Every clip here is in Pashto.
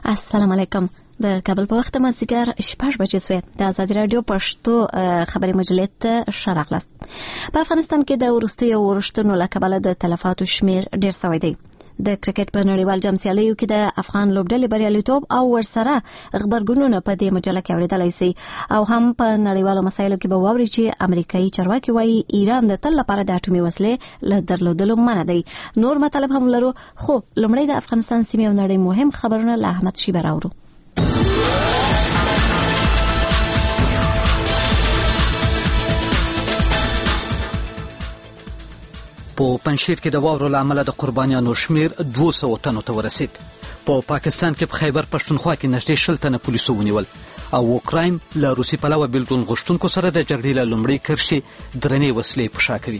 السلام علیکم. د کابل په وخت مازدیګر 6 بجې شوې. د ازادي رادیو پښتو خبري مجلې ته شراغلاست. په افغانستان کې د وروستیو ورښتونو له کبله د تلفاتو شمیر ډیر شوی دی. د کرکټ په نړیوال جام سیالیو کې د افغان لوبډلې بریالیتوب او ورسره خبرګونونه په دې مجله کې اوریدلای شي او هم په نړیوالو مسایلو کې به واوري چې امریکایي چارواکي وايي ایران د تل لپاره د اټومي وسلې له درلودلو منع دی. نور مطلب هم لرو، خو لومړی د افغانستان سیمې او نړۍ مهم خبرونه له احمد شیبه راوړو. په پنجشیر کې د واورو له امله د قربانیانو شمیر 200 تنو ته ورسید. په پاکستان کې په خیبر پښتونخوا کې نږدې 60 تنه پولیسو ونیول او اوکراین له روسي پلوه بیلتون غوښتونکو سره د جګړې له لومړۍ کرښې درنې وسلې په شا کوي.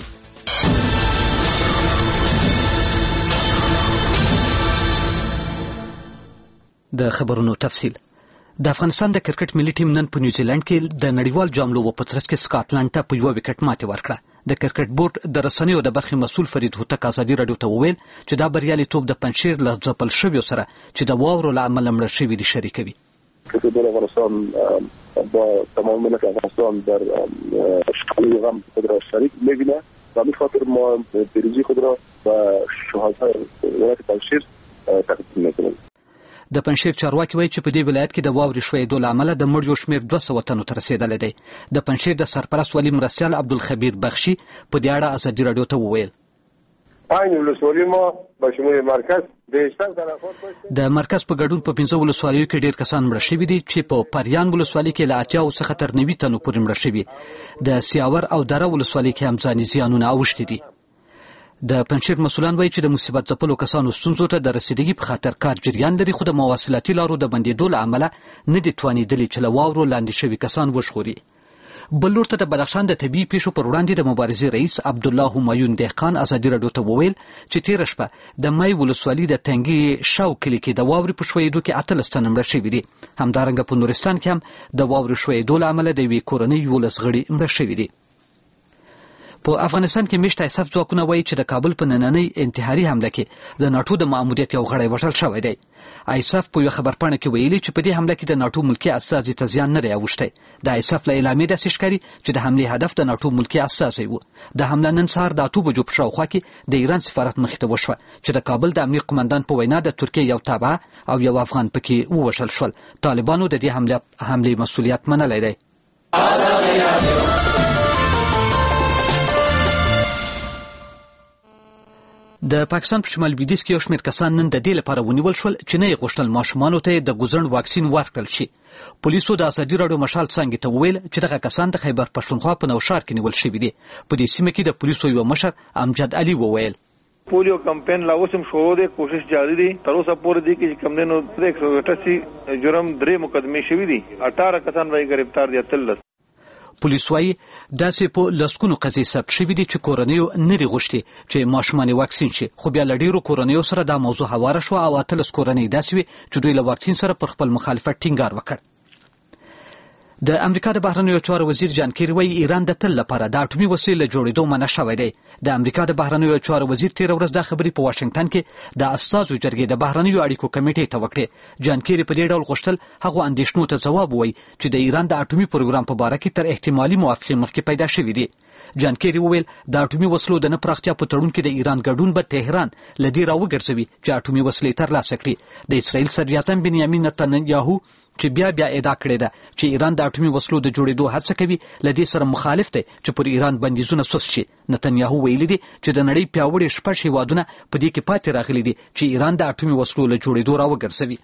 د خبرونو تفصیل. د افغانستان د کرکټ ملي ټیم نن په نیوزیلند کې د نړیوال جام لوبو په ترڅ کې سکاټلند ته په 1 وکټ ماتې ورکړه. د کرکټ بورډ د رسنیو د برخې مسؤل فرید هوتک ازادي رادیو ته وویل چې دا بریالیتوب د پنجشیر له ځپل شویو سره چې د واورو له امله مړه شوي دي شریکوي. كتبوا افغانستان تمام ملك افغانستان در اشغال غم قدره الشريك لجنه و خاطر ما بریزی خود را و شهدای ولایت پنجشیر تقدیم میکنیم. د پنجشیر چارواکي وایي چې په دې ولایت کې د واورې ښویېدو له امله د مړیو شمیر 200 تنو ته رسېدلی دی. د پنجشیر د سرپرست والي مرستیال عبدالخبیر بخشي په دې اړه ازادي رادیو ته وویل پنځه ولسوالۍ ما به شمول مرکز د مرکز په ګډون په 15 ولسوالیو کې ډیر کسان مړه شوي دي چې په پریان ولسوالۍ کې له 80 څخه تر 90 تنو پورې مړه شوي. د سیاور او دره ولسوالۍ کې هم ځاني زیانونه اوښتي دي. د پنجشیر مسؤلان وایي چې د مصیبت ځپلو کسانو ستونزو ته د رسیدګي په خاطر کار جریان لري، خو د مواصلاتي لارو د بندېدو له امله نه دي توانېدلي چې له واورو لاندې شوي کسان وژغوري. بل لور ته د بدخشان د طبیعي پیښو پر وړاندې د مبارزې رئیس عبدالله همایون دهقان ازادي رادیو ته وویل چې تېره شپه د مای ولسوالۍ د تنګي شاو کلي کې د واورې په ښویېدو کې 18 تنه مړه شوي دي. همدارنګه په نورستان کې هم د واورې ښویېدو له امله د یوې کورنۍ 11 غړي مړه شوي دي. په افغانستان کې مشت ایساف ځواکونه وایي چې د کابل په نننۍ انتحاري حمله کې د ناټو د ماموریت یو غړی وژل شوی دی. ایساف په یو خبرپاڼه کې ویلي چې په دې حمله کې د ناټو ملکي استازي ته زیان نه دی اوښتی. د ایساف له اعلامیې داسې ښکاري چې د حملې هدف د ناټو ملکي استازی و. د حمله نن سهار د 8 بجو په شاوخوا کې د ایران سفارت مخې ته وشوه چې د کابل د امنیت قمندان په وینا د ترکیې یو تابعه او یو افغان پکې ووژل شول. طالبانو د دې حملې مسؤلیت منلی دی. د پاکستان په شمال لویدیځ کې یو شمېر کسان نن د دې لپاره ونیول شول چې نه یې غوښتل ماشومانو ته د ګوزڼ واکسین ورکړل شي. پولیسو د ازادي راډیو مشال څانګې ته وویل چې دغه کسان د خیبر پښتونخوا په نوشهر کې نیول شوي دي. په دې سیمه کې د پولیسو یو مشر امجد علي وویل پولیو کمپین لا اوس هم شروع دی، کوشش جاری دی. تر اوسه پورې دی چې کم دنو 188 جرم 3 مقدمې شوي دي، 18 کسان به گرفتار دي. 13 پولیس وایي داسې په لسګونو قضیې ثبت شوي دي چې کورنیو نه دي غوښتي چې ماشومان واکسین شي، خو بیا له ډېرو کورنیو سره دا موضوع هواره شوه او 18 کورنۍ داسې وي چې دوی له واکسین سره پر خپل مخالفت ټینګار وکړ. د امریکا د بهرنیو چارو وزیر جان کیری وایي ایران د تل لپاره د اټومي وسلې له جوړېدو منع شوی دی. د امریکا د بهرنیو چارو وزیر تېره ورځ دا خبرې په واشنګټن کې د استازو جرګې د بهرنیو اړیکو کمیټې ته وکړې. جان کیری په دې ډول غوښتل هغو اندېښنو ته ځواب ووایي چې د ایران د اټومي پروګرام په باره کې تر احتمالي موافقې مخکې پیدا شوي دي. جان کیری وویل د اټومي وسلو د نه پراختیا په تړون کې د ایران ګډون به تهران له دې راوګرځوي چې اټومي وسلې ترلاسه کړي. د اسرائیل صدراعظم بنیامین نتنیاهو چې بیا ادعا کړې ده چې ایران د اټومي وسلو د جوړېدو هڅه کوي، له دې سره مخالف دی چې پر ایران بندیزونه سست شي. نتنیاهو ویلي دي چې د نړۍ پیاوړي 6 هیوادونه په دې کې پاتې راغلي دي چې ایران د اټومي وسلو له جوړېدو راوګرځوي.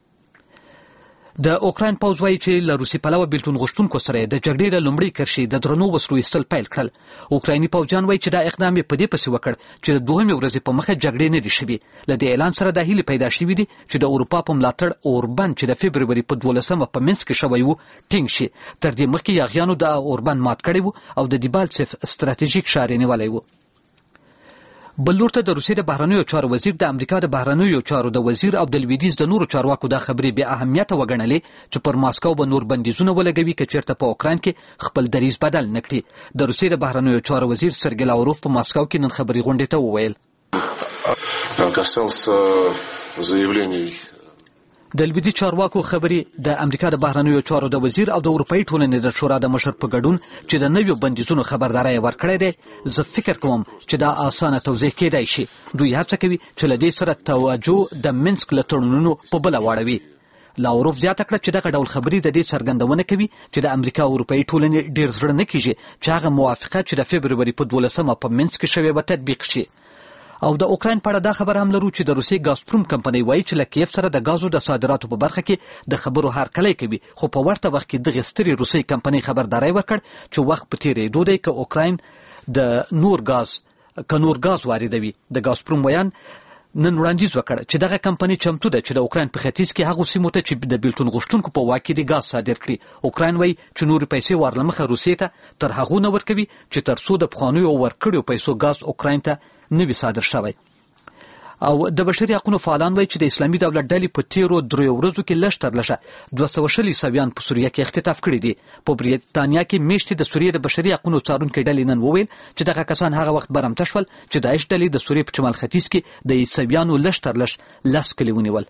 د اوکراین پوځ وایي چې له روسي پلوه بیلتون غوښتونکو سره د جګړې له لومړۍ کرښې د درنو وسلو ایستل پیل کړل. اوکرایني پوځیان وایي چې دا اقدام یې په دې پسې وکړ چې د 2مې ورځې په مخه جګړې نه دي شوي. له دې اعلان سره دا هیلې پیدا شوي دي چې د اروپا په ملاتړ اوربن چې د فبروري په 12 په منځ کې شوی و ټینګ شي. تر دې مخکې یاغیانو د اوربن مات کړی و او د دیبالتسف ستراتیژیک ښار یې نیولی و. بل لور ته د روسیې د بهرنیو چارو وزیر د امریکا د بهرنیو چارو د وزیر او د لویدیځ د نورو چارواکو دا خبرې بې اهمیته وګڼلې چې پر ماسکو به نور بندیزونه ولګوي که چېرته په اوکراین کې خپل دریځ بدل نه کړي. د روسیې د بهرنیو چارو وزیر سرګی لاوروف په ماسکو کې نن خبري غونډې ته وویل د لویدي چارواکو خبرې د امریکا د بهرنیو چارو د وزیر او د اروپאי ټولنې د شورا د مشر په ګډون چې د نویو بندیزونو خبرداري ورکړې ده، زه فکر کوم چې دا اسانه توضیح کېدای شي. دوی هڅه کوي چې له دې سره توجه د منسک له تړونونو په بله واړوي. لاوروف زیاته کړه چې دغه ډول خبرې د دې څرګندونه کوي چې د امریکا او اروپאי ټولنې ډېر زړه نه کېږي چې هغه موافقه چې د فبروري په 12 په منسک کې شوې به تطبیق شي. او د اوکراین په اړه دا خبر هم لرو چې د روسیې ګازپروم کمپنۍ وایي چې له کیف سره د ګازو د صادراتو په برخه کې د خبرو هرکلی کوي، خو په ورته وخت کې دغې سترې روسیې کمپنۍ خبرداری ورکړ چې وخت په تېرېدو دی که اوکراین د نور ګاز واردوي. د ګازپروم ویان نن وړاندیز وکړ چې دغه کمپنۍ چمتو ده چې د اوکراین په ختیځ کې هغو سیمو ته چې د بیلتون غوښتونکو په واک کې دي ګاز صادر کړي. اوکراین وایي چې نورې پیسې ورلمخه روسیې ته تر هغو نه ورکوي چې تر څو د پخوانیو ورکړیو پیسو ګاز اوکراین ته نه وي صادر شوی. او د بشري حقوقو فعالان وایي چې د اسلامي دولت ډلې په تیرو 3 ورځو کې لږ تر لږه 200 عیسویان په سوریه کې اختطاف کړي دي. په بریتانیا کې میاشتې د سوریې د بشري حقوقو څارونکو ډلې نن وویل چې دغه کسان هغه وخت برمته شول چې داعش ډلې د سوریې په شمال ختیځ کې د عیسویانو لږ تر لږ 10 کلي ونیول.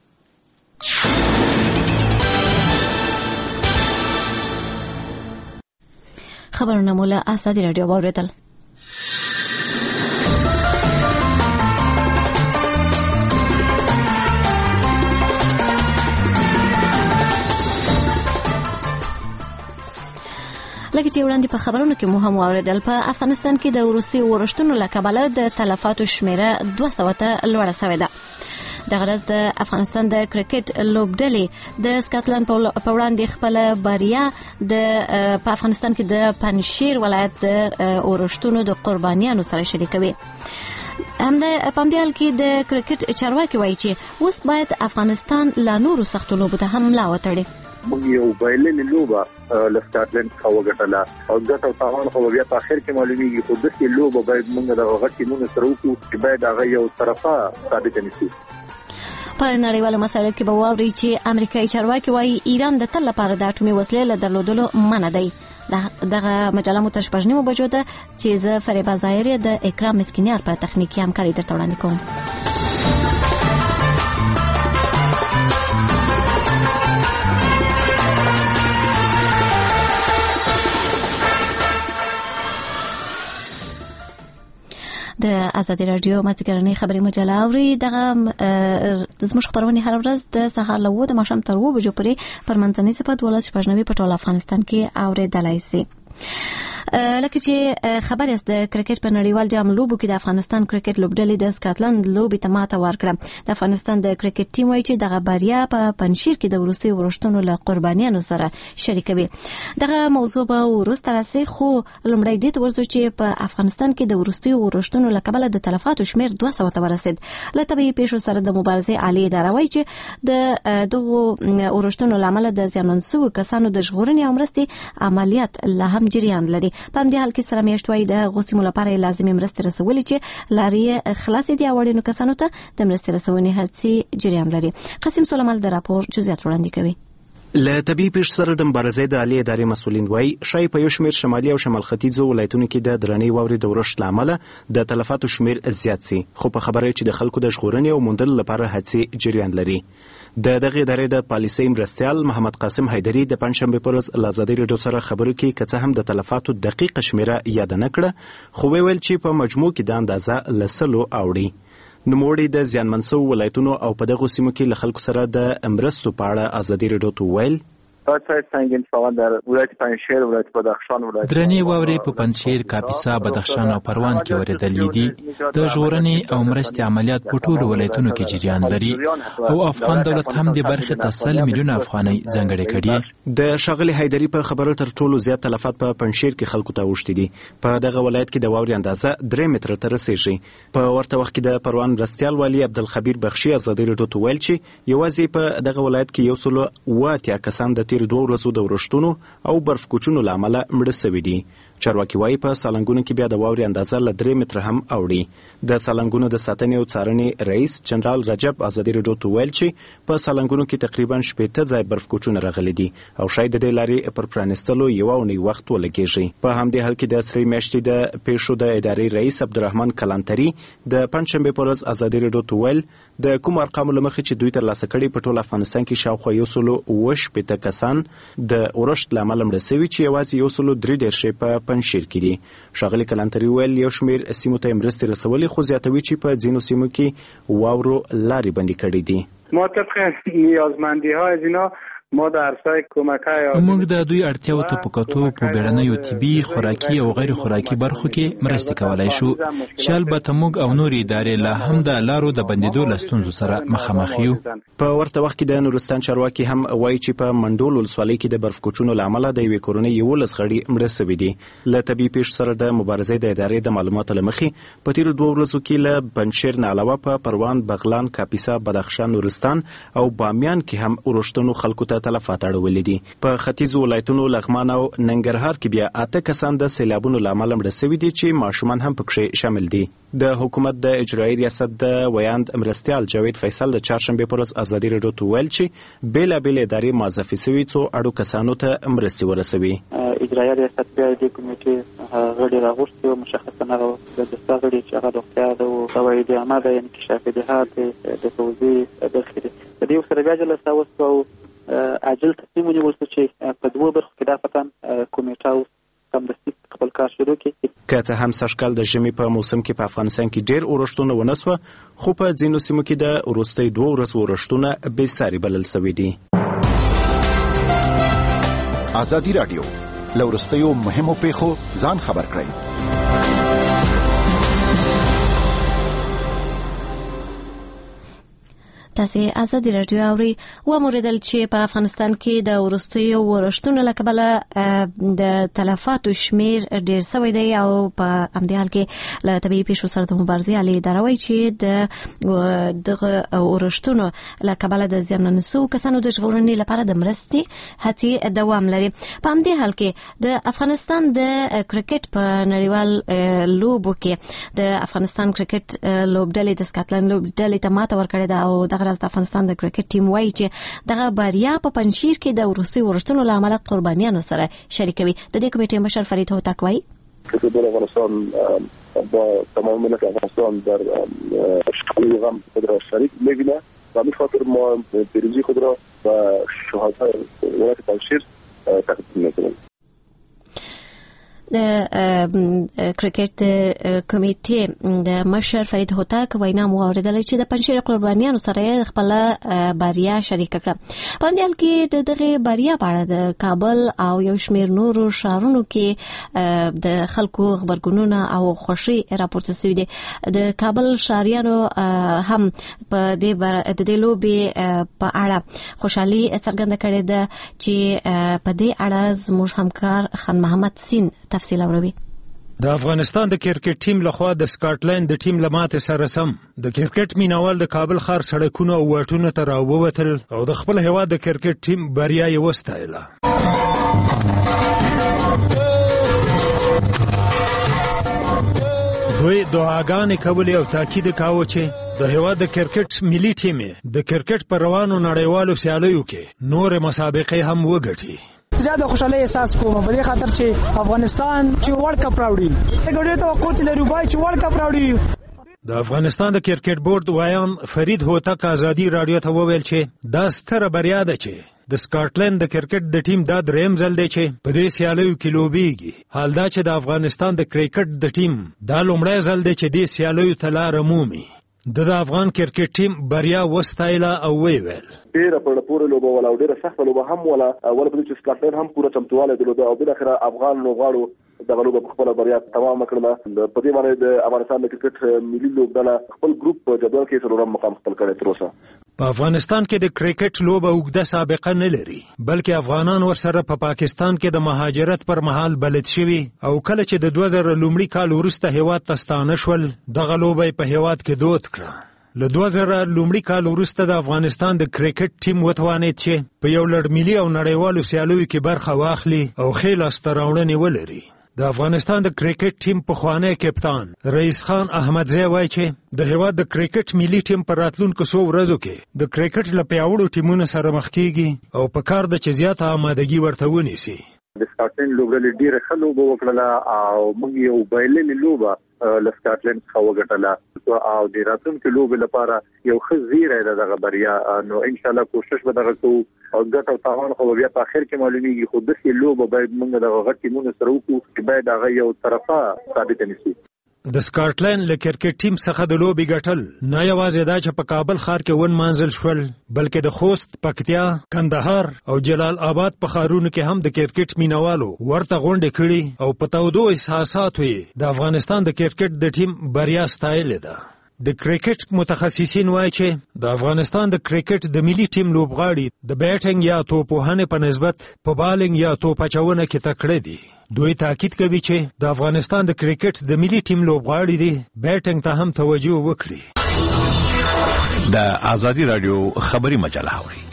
خبرونه مو له آزادي رادیو واوریدل. لکه چې وړاندې په خبرونو کې مو هم واوریدل، په افغانستان کې د وروستي ورښتونو له کبله د تلفاتو شمیره 200 ته لوړه شوې ده. دغه ورځ د افغانستان د کرکټ لوبډلې د سکاټلند په وړاندې خپل بریا په افغانستان کې د پنجشیر ولایت د ورښتونو د قربانیانو سره شریکوي. همدا په دې حال کې د کرکټ چارواکي وایي چې اوس باید افغانستان لا نورو سختو لوبو ته هم ملا وتړي. موږ یو بایلنې لوبه له سکاټلند څخه وګټله او ګټه او تاوان خو بیا په اخر کې معلومیږي، خو دغه لوبه باید موږ د غټي مونږ سره وکړو چې باید هغه یو طرفه ثابت نشي. په نړیوالو مسایلو کې به واوري چې امریکایي چارواکي وایي ایران د تل لپاره د اټومي وسلې له درلودلو منع دی. دغه مجله مو تر 8 بجو ده چې زه فریبا ظاهری د اکرام مسکینیار په تخنیکی همکاري درته وړاندې کوم. د آزادي رادیو مازیګرنۍ خبري مجله اوري. دغه زموږ خبرونه هر ورځ د سهار له 9 د ماښام تر 2 بجو پورې پر منځنۍ صفت 12 په ټول افغانستان کې اوریدلای شي. لکه چې خبر است د کرکټ په نړیوال جام لوبو کې د افغانستان کرکټ لوبډلې د سکاټلند لوبې ته ماته ورکړه. د افغانستان د کرکټ ټیم وایي چې دغه بریا په پنجشیر کې د وروستي ورښتونو له قربانیانو سره شریکوي. دغه موضوع به وروسته راسي، خو لومړی دې ته ورځو چې په افغانستان کې د وروستي ورښتونو له کبله د تلفاتو شمیر 200 ته ورسید. له طبیعي پیښو سره د مبارزې عالی اداره وایي چې د دغه ورښتونو لامل د زیانمن شوو کسانو د ژغورنې او مرستې عملیات لا هم جریان لري. په دې حال کې سره میاشتوي د غوسیمو لپاره لازمي مرستې رسولې چې لارې خلاصې دي اورینو کسانو ته د مرستې رسونې هڅې جریان لري. قاسم سلیمان د راپور جزئیات وړاندې کوي. له طبیعي پیښو سره د مبارزې د عالی ادارې مسولین وایي شای په یو شمېر شمالي او شمال ختیځو ولایتونو کې د درنې واورې د ورښت لامل د تلفاتو شمېر زیات سي، خو په خبره چې د خلکو د ژغورنې او موندلو لپاره هڅې جریان لري. د دغه ادارې د پالیسۍ مرستیال محمد قاسم حیدری د پنځشنبه پر ورځ له آزادي رادیو سره خبرو کې کڅه هم د تلفاتو دقیقه شمیره یاد نه کړه، خو ویل چې په مجموع کې د اندازه لسلو اوړي. نوموړي د زیانمن شوو ولایتونو او په دغو سیمو کې له خلکو سره د مرستو په اړه آزادي رادیو ته ویل درنې واورې په پنجشیر، کاپیسا، بدخشان او پروان کې ورېدلې دي. د ژغورنې او مرستې عملیات په ټولو ولایتونو کې جریان لري او افغان دولت هم د برخې ته 100 میلیونه افغانۍ ځانګړې کړي. د ښاغلي حیدري په خبرو تر ټولو زیات تلفات په پنجشیر کې خلکو ته اوښتي دي. په دغه ولایت کې د واورې اندازه 3 متره ته رسیږي. په ورته وخت کې د پروان مرستیال والي عبدالخبیر بخشي آزادي رادیو ته ویل چې یوازې په دغه ولایت کې 180 کسان د تیر 2 ورځو د ورښتونو او برف کوچونو لامل مړه شوي دي. چارواکي وايي په سالنګونو کې بیا د واورې اندازه له 3 متره هم اوړي. د سالنګونو د ساتنې او څارنې رئیس جنرال رجب ازادي راډیو ته ویل چې په سالنګونو کې تقریبا 80 ځای برف کوچونه راغلي دي او شاید د لارې پر پرانستلو یو اونۍ وخت ولګیږي. په همدې حال کې د سری میاشتې د پیښو د ادارې رئیس عبدالرحمن کلانتری د پنځشنبه په ورځ ازادي راډیو ته ویل د کوم ارقام لمخې چې دوی ترلاسه کړي په ټول افغانستان کې شاوخوا 180 کسان د اورښت لامل مړه شوي چې یوازې 113 په پنځشیر کې دي. ښاغلي کلانتری ویل یو شمېر سیمو ته مرستې رسولې خو زیاتوي چې په ځینو سیمو کې واورو لارې بندي کړي دي. ما طبق نیازمندی‌ها از اینا ما در سای کمک‌های موږ د دوی اړتیاو ته په کتو په بیړنیو طبي خوراکي او غیر خوراکي برخو کې مرستې کولای شو چې البته موږ او نورې ادارې لا هم د لارو د بندیدو له ستونزو سره مخامخ یو. په ورته وخت کې د نورستان چارواکي هم وایي چې په منډول ولسوالۍ کې د برف کوچونو له امله د یوې کورنۍ 11 غړي مړه شوي دي. له طبي پیښو سره د مبارزې د ادارې د معلوماتو له مخې په تیرو 2 ورځو کې له پنځشیر نه علاوه په پروان، بغلان، کاپیسا، بدخشان، نورستان او بامیان کې هم اورښتونو خلکو ته تلفات اړولي دي. په ختیځو ولایتونو لغمان او ننګرهار کې بیا 8 کسان د سیلابونو له امله مړه شوي دي چې ماشومان هم پکې شامل دي. د حکومت د اجرایي ریاست د ویاند مرستیال جاوید فیصل د چهارشنبه پر ورځ ازادي راډیو ته ویل چې بیلابېل ادارې معرفي شوي څو اړو کسانو ته مرستې ورسوي. اجرایي ریاست بیا د کمیټې غړي راغوښتي او مشخصه نه د دستا غړي چې هغه د اختیار او قواعد عامه د انکشاف جهات د توزیع داخلي د دې سره بیا جلسه وسو عاجل تصمیم ونیول چې په 2 برخو کې د فتن کمیټه سمدستي خپل کار شروع کړي. که څه هم سږکال د ژمي په موسم کې په افغانستان کې ډېر اورښتونه ونه سوه خو په ځینو سیمو کې د وروستۍ 2 ورځو اورښتونه بې ساري بلل شوي دي. ازادي راډیو له وروستیو مهمو پیښو ځان خبر کړئ. تاسو ازادي راډیو اوري و موریدل چې په افغانستان کې د ورستیو ورښتونو له کبله د تلفاتو شمیر ډیر شوی دی او په همدې حال کې له طبي پیښو سره د مبارزې علي دروي چې د ورښتونو له کبله د زیانمنو کسانو د ژغورنې لپاره د مرستې هڅې دوام لري. په همدې حال کې د افغانستان د کرکټ په نړیوال لوبو کې د افغانستان کرکټ لوبډلې د سکاټلند لوبډلې ته ماته ورکړې ده او د افغانستان د کرکټ ټیم وایي چې دغه بریا په پنځشیر کې د وروستي ورښتونو له امله قربانیانو سره شریکوي. د دې کمیټې مشر فرید هوتک وایي فوتبال افغانستان با تمام ملت افغانستان در اشغال غم خود را شریک می‌بینه و همین خاطر ما پیروزی خود را به شهدای ولایت پنجشیر تقدیم می‌کنیم. د کرکټ کمیټې د مشر فرید هوتک وینا مو اوریدل چې د پنځشیر قربانیانو سره خپل بریا شریک کړه. په دې حال کې د دغه بریا په اړه د کابل او یو شمېر نورو ښارونو کې د خلکو خبرګونونه او خوشي راپورته شوي دي. د کابل ښاریانو هم په دې لوبې په اړه خوشحالي څرګنده کړې ده چې په دې اړه زموږ همکار خان محمد سین تفصیل اوروي. د افغانستان د کرکټ ټیم لخوا د سکاټلند د ټیم لماته سره سم د کرکټ مینوال د کابل ښار سړکونو او واټونو ته راووتل او د خپل هیواد د کرکټ ټیم بریا یې وستایله. دوی دعاګانې کولې او تاکید کاوه چې د هیواد د کرکټ ملي ټیم د کرکټ پر روانو نړیوالو سیالیو کې نور مسابقې هم وګټي. زیاده خوشاله احساس کوم په دې خاطر چې افغانستان چې ورلد کپ راوړي ډېر توقع لري چې ورلد کپ راوړي. د افغانستان د کرکټ بورډ وایان فرید هوتک ازادي راډیو ته وویل چې دا ستره بریا ده چې د سکاټلند د کرکټ د ټیم دا دریم ځل دی چې په دې سیالیو کې لوبېږي. حال دا چې د افغانستان د کرکټ د ټیم دا لومړی ځل دی چې دې سیالیو ته لاره مومي. د افغان کرکټ ټیم بریا وستایله او ویل ډیره په پوره لوبه ولا ډیره سخته لوبه هم ولا په دې چې سکاټلند هم پوره چمتواله درلوده او بل اخر افغان لوبغاړو دغه لوبه په خپل بریا تمام کړله. په دې باندې د افغانستان د کرکټ ملي لوبډله خپل ګروپ په جدول کې څلورم مقام خپل کړی تر اوسه. په افغانستان کې د کرکټ لوبه اوږده سابقه نه لري بلکې افغانان ورسره په پاکستان کې د مهاجرت پر مهال بلد شوي او کله چې د 2000 لومړي کال وروسته هیواد ته ستانه شول دغه لوبه په هیواد کې دود کړه. له 2000 لومړي کال وروسته د افغانستان د کرکټ ټیم وتوانید چې په یو لړ ملي او نړیوالو سیالیو کې برخه واخلي او ښې لاسته راوړنې ولري. د افغانستان د کرکټ ټیم پخوانی کپتان رئیس خان احمدزی وایي چې د هیواد د کرکټ ملي ټیم پر راتلونکو څو ورځو کې د کرکټ له پیاوړو ټیمونو سره مخ کیږي او په کار د چې زیاته آمادګي ورته ونیسي. د سکاټلند لوبډلې ډیره ښه لوبه وکړه او موږ یو بایللې لوبه له سکاټلند څخه وګټله او د راتلونکي لوبې لپاره یو ښه زیری ده دغه بریا. نو ان شاء الله کوشش به دغه کوو او ګټه او تاوان خو بیا په اخر کې معلومیږي، خو دغه لوبه باید موږ دغه غټ ټیمونو سره وکړو چې باید هغه یو طرفه ثابت نشي. د سکاټلند له کرکټ ټیم څخه د لوبي ګټل نه یوازې دا چې په کابل ښار کې ون منزل شول، بلکې د خوست، پکتیا، کندهار او جلال آباد په ښارونو کې هم د کرکټ مینوالو ورته غونډې کړي او په تودو احساساتو یې د افغانستان د کرکټ د ټیم بریا ستایلې ده. د کرکټ متخصصین وایي چې د افغانستان د کرکټ د ملي ټیم لوبغاړي د بیټینګ یا توپوهنې په نسبت په بالینګ یا توپ اچونه کې تکړه دي. دوی تاکید کوي چې د افغانستان د کرکټ د ملي ټیم لوبغاړي دي بیټینګ ته هم توجه وکړي. د آزادی رادیو خبری مجله اوري.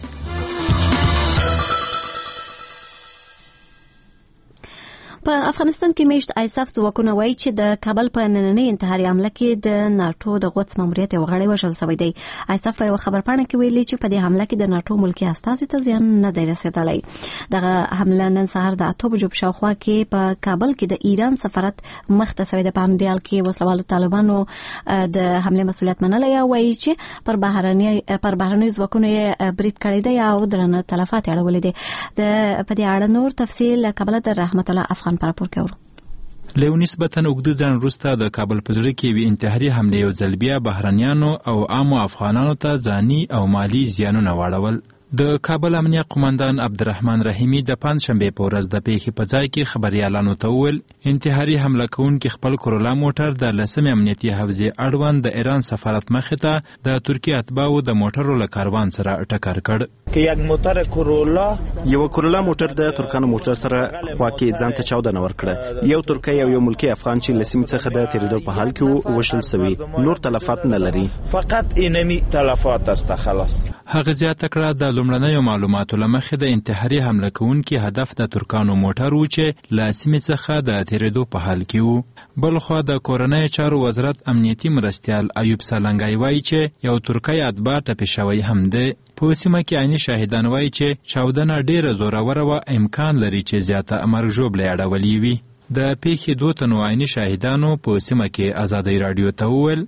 په افغانستان کې میشت ایساف ځواکونه وایي چې د کابل په نننۍ انتحاري حمله کې د ناتو د غوڅ ماموریت یو غړی وژل شوی دی. ایساف په یو خبرپاڼه کې ویلي چې په دې حمله کې د ناتو ملکی استازي ته زیان نه دی رسېدلی. دغه حمله نن سهار د 8 بجو په شاوخوا کې په کابل کې د ایران سفارت مخ ته شوی دی. په همدې حال کې وسلوالو طالبانو د حمله مسؤلیت منلی او وایي چې پر بهرنیو ځواکونو یې برید کړی دی او درنه تلفات یې اړولي دي. په دې اړه نور تفصیل کابل د رحمت الله افغان له نسبتاً اوږده ځنډ وروسته د کابل په زړه کې یوې انتحاري حملې یو ځل بیا بهرنیانو او عامو افغانانو ته ځاني او مالي زیانونه واړول. د کابل امنیه قومندان عبدالرحمن رحیمي د پنجشنبې په ورځ د پیښې په ځای کې خبریالانو ته وویل انتحاري حمله کوونکي خپل کورولا موټر د 10 امنیتي حوزې اړوند د ایران سفارت مخې ته د ترکیې اتباعو د موټرو له کاروان سره ټکر کړ. یو کورولا موټر د ترکانو موټر سره خوا کې ځان ته چاودنه ورکړه. یو ترکی او یو ملکی افغان چې لسیم څخه د تیریدو په حال کې وشل سوي، نور تلفات نه لري. فقط اینمی تلفات است خلاص. هغه زیاته کړه د لومړنیو معلوماتو له مخې د انتحاري حمله کوونکي هدف د ترکانو موټر و چې له سیمې څخه د تیریدو په حال کې و. بلخوا د کورنۍ چارو وزارت امنیتي مرستیال ایوب سالنګای وایي چې یو ترکی اتباع ټپي شوی هم دی. په سیمه کې عیني شاهدان وایي چې چاودنه ډیره زوروره وه، امکان لري چې زیاته مرګ ژوبله یې اړولې وي. د پیښې 2 تنو عیني شاهدانو په سیمه کې آزادۍ رادیو ته وویل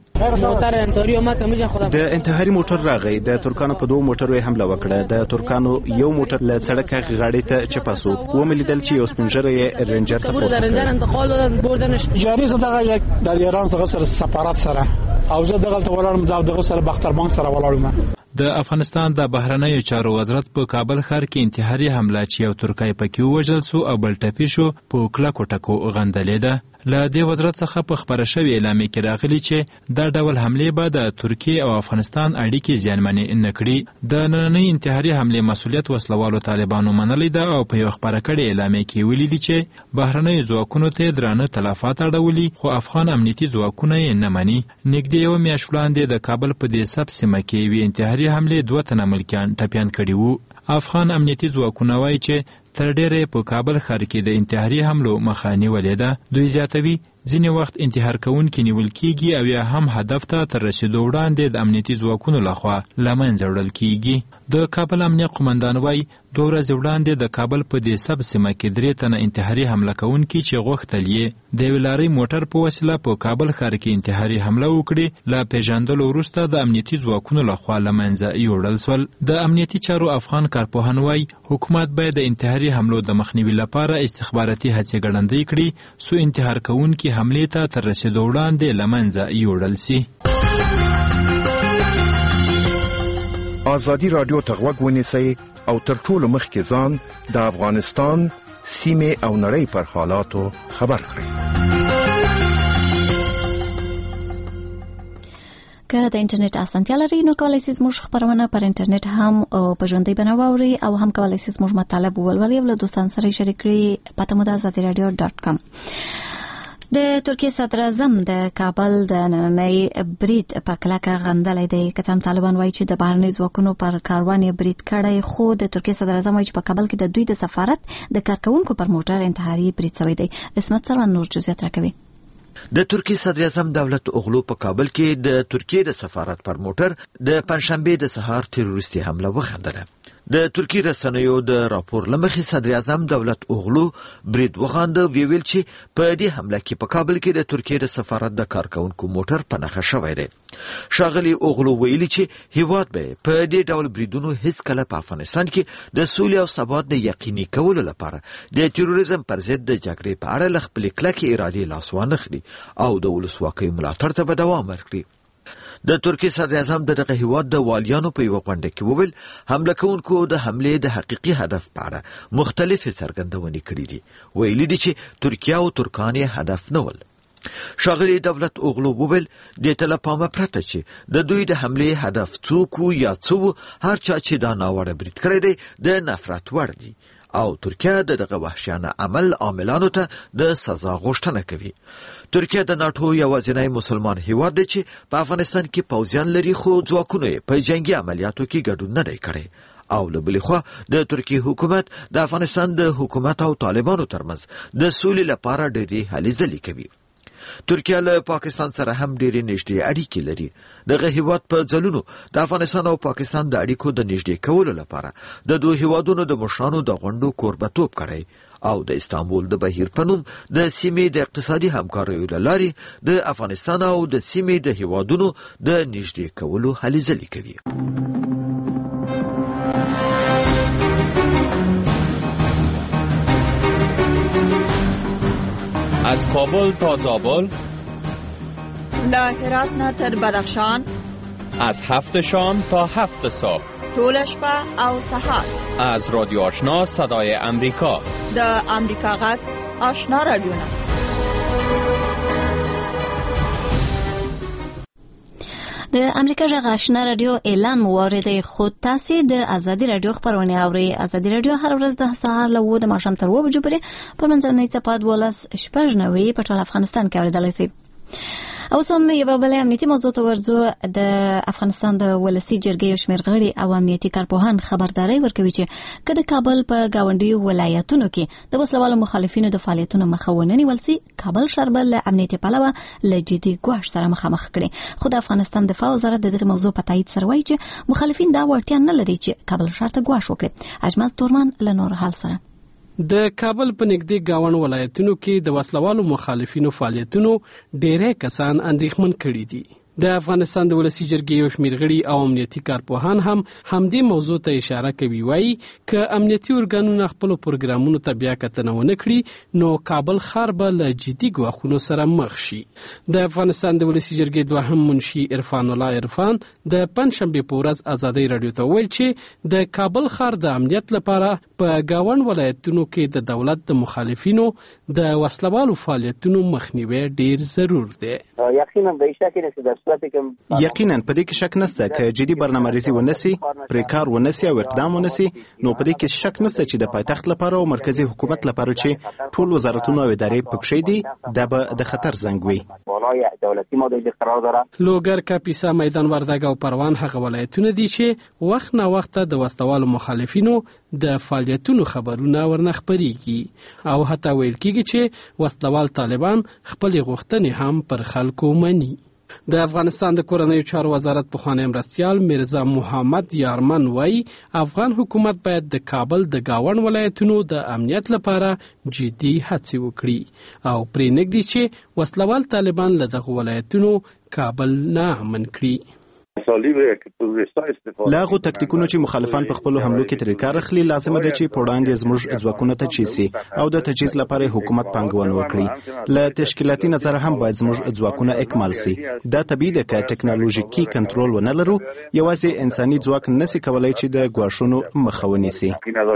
د انتحاري موټر راغی، د ترکانو په 2 موټرو یې حمله وکړه. د ترکانو یو موټر له سړک غاړې ته چپه سو، وملیدل چې یو سپینږیری یې رینجر ته پورته کړ. جاری دغه یک د ایران سره سفارت سره او زه دغه ولاړم دغه سره بختر بانک سره ولاړم. د افغانستان د بهرنیو چارو وزارت په کابل ښار کې انتحاري حمله چې یو ترکی پکې ووژل سو او بل ټپي شو په کلکو ټکو غندلې ده. له دې وزارت څخه په خبره شوې اعلامیه کې راغلي چې دا ډول حملې به د ترکیې او افغانستان اړیکې زیانمنې نه کړي. د نننۍ انتحاري حملې مسؤلیت وسلوالو طالبانو منلی ده او په یو خبره کړې اعلامیه کې ویلي دي چې بهرنیو ځواکونو ته درانه تلفات اړولي، خو افغان امنیتي ځواکونه یې نه مني. نږدې یو میاشت وړاندې د کابل په دې سب سیمه کې یوې انتحاري حملې 2 تنه ملکیان ټپیان کړي وو. افغان امنیتي ځواکونه وایي چې تر ډیره په کابل ښار کې د انتحاري حملو مخه نیولې ده. دوی زیاتوي ځینې وخت انتحار کوونکي نیول کیږي او یا هم هدف ته تر رسیدو وړاندې د امنیتي ځواکونو لخوا له منځه وړل کیږي. د کابل امنیه قومندان وایي 2 ورځې وړاندې د کابل په دې سب سیمه کې 3 تنه انتحاري حمله کوونکي چې غوښتل یې د یوې لارۍ موټر په وسیله په کابل ښار کې انتحاري حمله وکړي له پیژندلو وروسته د امنیتي ځواکونو لخوا له منځه یوړل سول. د امنیتي چارو افغان کارپوهان وایي حکومت باید د انتحاري حملو د مخنیوي لپاره استخباراتي هڅې ګړندۍ کړي څو انتحار کوونکي حملې ته تر رسیدو وړاندې له منځه یوړل سي. آزادی رادیو ته غوږ ونیسئ او تر ټولو مخکې ځان د افغانستان سیمې او نړۍ پر حالاتو خبر کړئ. که د انټرنیټ اسانتیا لرئ نو کولی شئ زموږ خبرونه پر انټرنیټ هم په ژوندۍ بڼه واورئ او هم کولی شئ زموږ مطالب ولولئ او له دوستانو سره یې شریک کړئ. پته مو د azadiiradio.com. د ترکیه صدر اعظم د کابل د نننۍ برید په کلکه غندلی دی. کتان طالبان وایي چې د بهرنیو ځواکونو پر کاروان یې برید کړی، خو د ترکیه صدر اعظم وایي چې په کابل کې د دوی د سفارت د کارکوونکو پر موټر انتحاري برید شوی دی. اسمت سروان نور جزئیات راکوي. د ترکیه صدر اعظم دولت اوغلو په کابل کې د ترکیه د سفارت پر موټر د پنځشنبه د سهار تروریستي حمله وغندله. د ترکیه رسنیو د راپور لمخې صدر اعظم دولت اوغلو برید وغانده، ویل چې په دې حمله کې په کابل کې د ترکیه د سفارت د کارکوونکو موټر په نښه شوی دی. ښاغلي اوغلو ویلي چې هیواد به په دې ډول بریدونو هیڅ کله په افغانستان کې د سولې او ثبات د یقیني کولو لپاره د تروریزم پر ضد د جګړې په اړه له خپلې کلکې ارادې لاس وانخلي او د ولسواکۍ ملاتړ ته به دوام ورکړي. د ترکیه صدر اعظم دغه هیواد د والیانو په یو غونډه کې وویل حمله کوونکو د حملې د حقيقي هدف په اړه مختلفې څرګندونې کړې دي. ویلي دي چې ترکیه او ترکان یې هدف نه ول. ښاغلي دولت اوغلو وویل د تلپامه پرته چې د دوی د حملې هدف څوک یا څو هر چا چې دا ناوړه برید کړی دی د نفرت وړ دی او ترکیه دغه وحشیانه عمل عاملانو ته د سزا غوښتنه کوي. ترکیه د ناتو یوازینی مسلمان هیواد دی چې په افغانستان کې پوځیان لري، خو ځواکونه یې په جنگي عملیاتو کې ګډون نه دی کړی. او له بلې خوا د ترکیه حکومت د افغانستان د حکومت او طالبانو ترمنځ د سولې لپاره ډېرې هلې ځلې کوي. ترکیه له پاکستان سره هم ډېرې نږدې اړیکې لري. دغه هیواد په ځلونو د افغانستان او پاکستان د اړیکو د نږدې کولو لپاره د دوه هیوادونو د مشرانو د غونډو کوربتوب کړی او د استانبول د بهیر په نوم د سیمې د اقتصادي همکاریو له لارې د افغانستان او د سیمې د هیوادونو د نږدې کولو هلې ځلې کوي. از کابل تا زابل، له هرات نه تر بدخشان، از 7 شام تا 7 صبح، طول شپه او سحر، از رادیو آشنا صدای امریکا، د امریکا غږ آشنا رادیو. د امریکا غږ آشنا رادیو اعلان واردی خود تاسو د ازادي رادیو خبرونه اوري. ازادي رادیو هر ورځ د سهار له 9 د ماښام تر 2 بجو پورې په منځنۍ صفحه 12 په ټول افغانستان کې اوریدلای شئ. او سم یو بل امنیتي موضوع ته ورځو. د افغانستان د ولسی جرګې شمیر غړي او امنیتي کارپوهان خبرداري ورکوي چې کله کابل په گاونډي ولایتونو کې د وسلوالو مخالفینو د فعالیتونو مخاونني ولسی کابل شربل امنیتي پلوه لجدي ګواښ سره مخامخ کړي. خو د افغانستان دفاع وزارت دغه موضوع په تایید سره وایي چې مخالفین دا وړتیا نه لري چې کابل ښار ته ګواښ وکړي. اجمل تورمان له نور حال سره د کابل په نږدې گاون ولایتونو کې د وسلوالو مخالفینو فعالیتونو ډېری کسان اندېښمن کړي دي. د افغانستان د ولسی جرګې یو شمیر غړي او امنیتي کارپوهان هم همدې موضوع ته اشاره کوي. وایي که امنیتي ارګانونه خپل پروګرامونو ته بیا کتنه ونه کړي نو کابل ښار به له جدي ګواښونو سره مخ شي. د افغانستان د ولسی جرګې دوهم منشي عرفان الله عرفان د پنځشنبه په ورځ ازادي رادیو ته ویل چې د کابل ښار د امنیت لپاره په گاون ولایتونو کې د دولت د مخالفینو د وسلوالو فعالیتونو مخنیوي ډیر ضرور دی. یقینا په دې کې شک نشته چې جدي برنامه‌ریزي ونسی، پریکار ونسی او اقدام ونسی، نو په دې کې شک نشته چې د پایتخت لپاره او مرکزی حکومت لپاره چې ټول وزارتونه او ادارې پکښې دي د خطر زنګ وي. لوګر، کاپیسا، میدان وردګ او پروان هغه ولایتونه دي چې وخت نه وخت د وسلوالو مخالفینو د فعالیتونو خبرونه ورنخبريږي او حتی ویل کېږي چې وسلوال طالبان خپل غوښتنې هم پر خلکو مني. د افغانستان د کورنیو چارو وزارت پخوانی مرستیال میرزا محمد یارمن وایي افغان حکومت باید د کابل د گاون ولایتونو د امنیت لپاره جدي هڅې وکړي او پرې نږدې چې وسلوال طالبان له دغه ولایتونو کابل نه امن کړي. لاغو تکتیکونو چې مخالفان په خپل حملو کې تر کار اخلي لازمه ده چې پوړاندې زموږ ځواکونه ته چیسي او د تجهیز لپاره حکومت پانګونه وکړي. له تشکیلاتي نظر هم باید زموږ ځواکونه اکمال سي. دا طبيعي ده چې ټکنالوژیکي کنټرول ونه لرو، یوازې انساني ځواک نشي کولای چې د ګواښونو مخه ونیسي.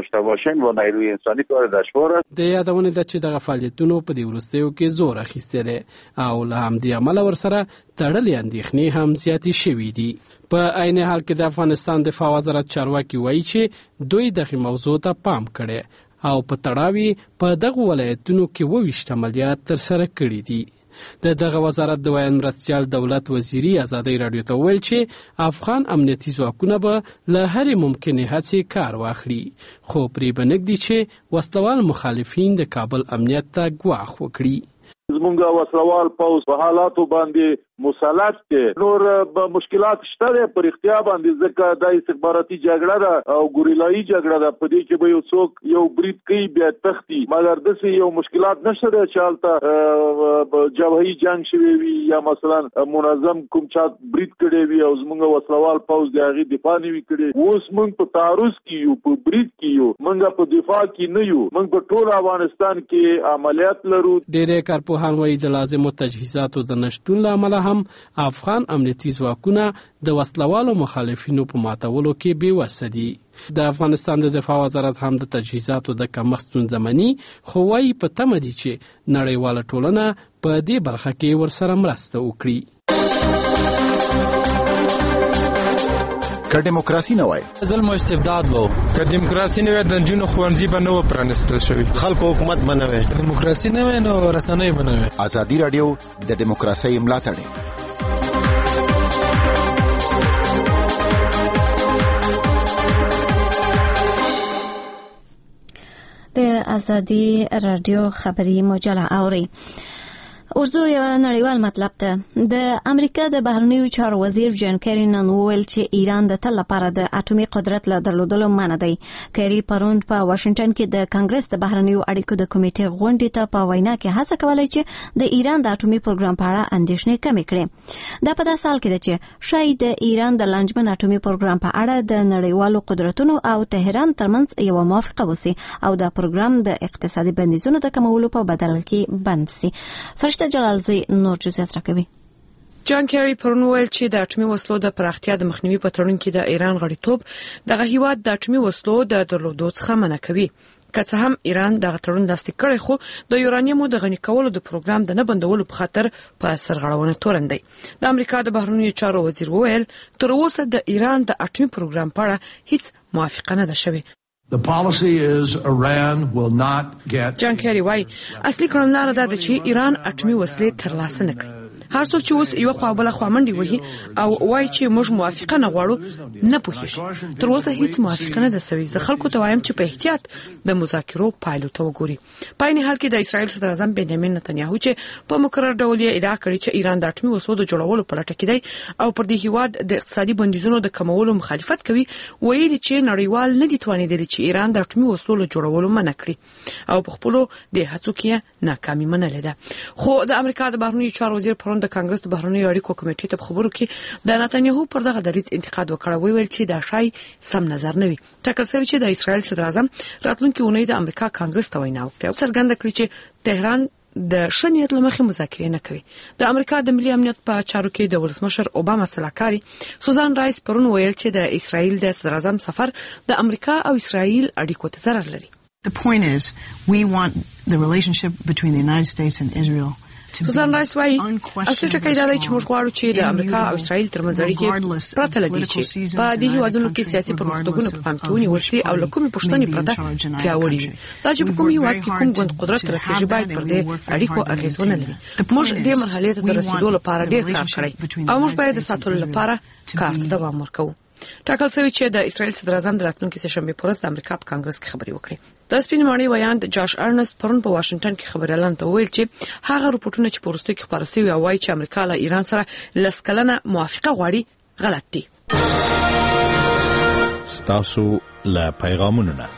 د یادونه ده چې دغه فعالیتونو په دې وروستیو کې زور اخیستی دی او له همدې امله ورسره تړلې اندېښنې هم زیاتې شوي دي. په عین حال کې د افغانستان دفاع وزارت چارواکي وایي چې دوی دغه موضوع ته پام کړي او په تړاوی په دغه ولایتونو کې 22 عملیات ترسره کړي دي. دغه وزارت د ویان مرستیال دولت وزیری ازادي رادیو ته ویل چې افغان امنیتي ځواکونه به له هرې ممکنه هڅې کار واخلي، خو پرې به نږدې چې وسلوال مخالفین د کابل امنیت ته ګواښ وکړي. زمونږ وسلوال پوځ په حالاتو باندې مسلط دي، نور به مشکلات شته پر اختیار باندې، ځکه د استخباراتي جګړه ده او ګوریلایي جګړه ده، په دې کې به یو څوک یو برید کوي بیا تختی، مګر داسې یو مشکلات نشته ده چې هلته جبهي جنگ شوی وي یا مثلا منظم کوم چا برید کړی وي او زمونږ وسلوال پوځ د هغې دفاع نه وي کړی. اوس موږ په تعرض کې یو، په برید کې یو، موږ په دفاع کې نه یو، موږ په ټول افغانستان کې عملیات لرو. ډېری کارپوهان وایي د لازمو تجهیزاتو د نشتون له امله هم افغان امنیتي ځواکونه د وسلوالو مخالفینو په ماتولو کې بېوسه دي. د افغانستان د دفاع وزارت هم د تجهیزاتو د کمښت ستونزه مني، خو وایي په تمه دي چې نړیواله ټولنه په دې برخه کې ورسره مرسته وکړي. که دیموکراسي نه وای ظلم او استبداد وو، که دیموکراسي نه وای د نجونو ښوونځي به نه و پرانیستل شوي، خلکو حکومت به نه وای، دیموکراسي نه وای نو رسنۍ به نه وای. ازادي رادیو د دیموکراسۍ ملاتړ د ازادي رادیو خبري مجله اوري. ورځو یو نړیوال مطلب ده. د امریکا د بهرنیو چارو وزیر جان کیری نن وویل چې ایران د تل لپاره د اټومي قدرت له درلودلو منع دی. کیری پرون په واشنگټن کې د کانګرس د بهرنیو اړیکو د کمیټې غونډې ته په وینا کې هڅه کوله چې د ایران د اټومي پروګرام په اړه اندېښنې کمې کړي. دا په داسې حال کې ده چې شاید د ایران د لانجمن اټومي پروګرام په اړه د نړیوالو قدرتونو او تهران ترمنځ یو موافقه وسی او د پروګرام د اقتصادي بندیزونو د کمولو په بدل کې بند سي. فرشته جلالزی نور جزئیات راکوي. جان کیری پرون ویل چې د اټومي وسلو د پراختیا د مخنیوي په تړون کې د ایران غړیتوب دغه هیواد د اټومي وسلو د درلودو څخه منع کوي. که څه هم ایران دغه تړون لاسلیک کړی، خو د یورانیمو د غني کولو د پروګرام د نه بندولو په خاطر په سرغړونه تورن دی. د امریکا د بهرنیو چارو وزیر وویل تر اوسه د ایران د اټومي پروګرام په اړه هیڅ موافقه نه ده شوې. The policy is Iran will not get. جان کیری وای اصلي کړنلاره ده چې ایران اټومي وسلې ترلاسه نه کړي. هر څوک چې اوس یو خوا بل خوا منډي وهي او وای چې موږ موافقه نه غواړو نه پوهیږي. تر اوسه هیڅ موافقه نه ده سوي. زه خلکو ته وایم چې په احتیاط د مذاکرو پایلو ته وګوري. په عین حال کې د اسرایل صدر اعظم بنیامین نتنیاهو چې په مقرر ډول یې ادعا کړې چې ایران د اټومي وسلو د جوړولو په لټه کې دی او پر دې هیواد د اقتصادي بندیزونو د کمولو مخالفت کوي، ویلي چې نړیوال نه دي توانیدلی چې ایران د اټومي وسلو له جوړولو منع کړي او په خپلو د هڅو کې ناکامي منلې ده. خو د امریکا د بهرنیو چارو وزیر پرون د کانګرس د بهرنیو اړیکو کمیټې ته خبرو کې د نتنیاهو پر دغه دریځ انتقاد وکړ، ویل چې دا شای سم نظر نه وي. ټاکل شوی چې د اسرایل صدر اعظم راتلونکي اونۍ د امریکا کانګرس ته وینا وکړه او څرګنده کړې چې تهران د شنیت لمخې مذاکرې نه کوي. د امریکا د ملي امنیت په چارو کې د ولسمشر اوباما سلاکاري سوزان رایس پرون ویل چې د اسرایل د صدر اعظم سفر د امریکا او اسرایل اړیکو ته ضرر لري. The point is we want the relationship between the United States and Israel سوزان رایس وايي اصلي ټکی دا دی چې موږ غواړو چې د امریکا او اسرایل ترمنځ اړیکې پرته له دې چې په دې هیوادونو کې سیاسي پرمختګونه په پام کې ونیول شي او له کومې پوښتنې پرته پیاوړي وي. دا چې په کوم هیواد کې کوم ګوند قدرت رسېږي باید پر دې اړیکو اغېز ونه لري. موږ دې مرحلې ته رسیدو لپاره ډېر کار کړی او موږ باید د ساتلو لپاره کار ته دوام ورکوو. ټاکل شوی چې د اسرایل صدر اعظم د راتلونکي سهشنبه پر ورځ د امریکا په کانګرس کې خبري وکړي. د سپینمانی ویاند جاش ارنست پرون په واشنگټن کې خبريالان ته ویل چې هغه راپورټونه چې په وروستیو کې خبر شوي او وايي چې امریکا له ایران سره لسکلنه موافقه غواړي غلط دي. ستاسو له پیغامونو نه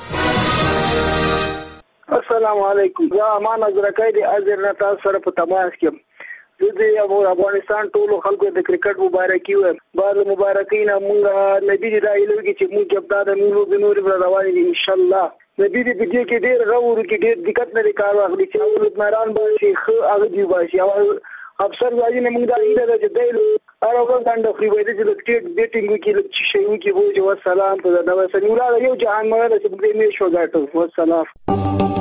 السلام علیکم. زه امان ازرکای دی از نتا سره په تماس کې د افغانستان ټولو خلکو د کرکټ مبارکي وایم. بعد مبارکینا مونږه نبی دی راایلو چې موږ جبداد نور روان دي ان شاء الله. نبی دی په دې کې ډېر غوړو کې ډېر دقت نه کار واخلي چې اول مهران باندې خو هغه دی باشي او افسر واجی نه موږ دا ایله چې دایلو اراوګه باندې خو وایي چې د ټیټ بیټینګ کې چې شي کې وو چې والسلام ته دا وسنورا یو جهان مله چې موږ یې شو غاټو والسلام.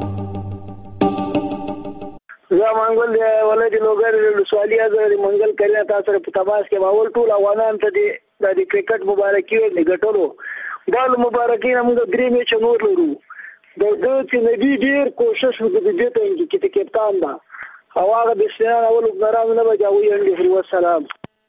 زه منګل ولې د لوګر سوالیا زه منګل کړی تاسو سره په تماس کې باول ټول افغانان ته د کرکټ مبارکي ورکړو. دا مبارکي موږ درې میچ نور لرو د نبی ډیر کوشش وکړ د دې ته چې کپتان دا هغه د سیان اول وګرام نه بجاوي انډي والسلام.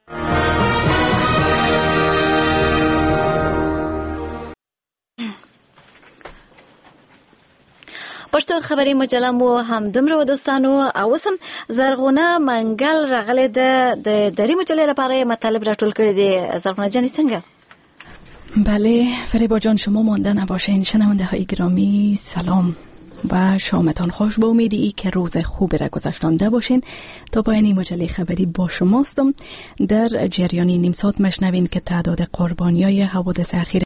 پښتو خبري مجله مو هم دومره دوستانو او سم زرغونه منګل راغله د دری مجله لپاره مطالب راټول کړی دی. زرغونه جان څنګه؟ بله فریبا جان شما مانده نباشین. شنونده های گرامی سلام و شامتان خوش. با امیدی که روز خوبی را گذشتانده باشین. تا پایان مجله خبری با شماستم. در جریان نیم ساعت مشنوین که تعداد قربانیای حوادث اخیر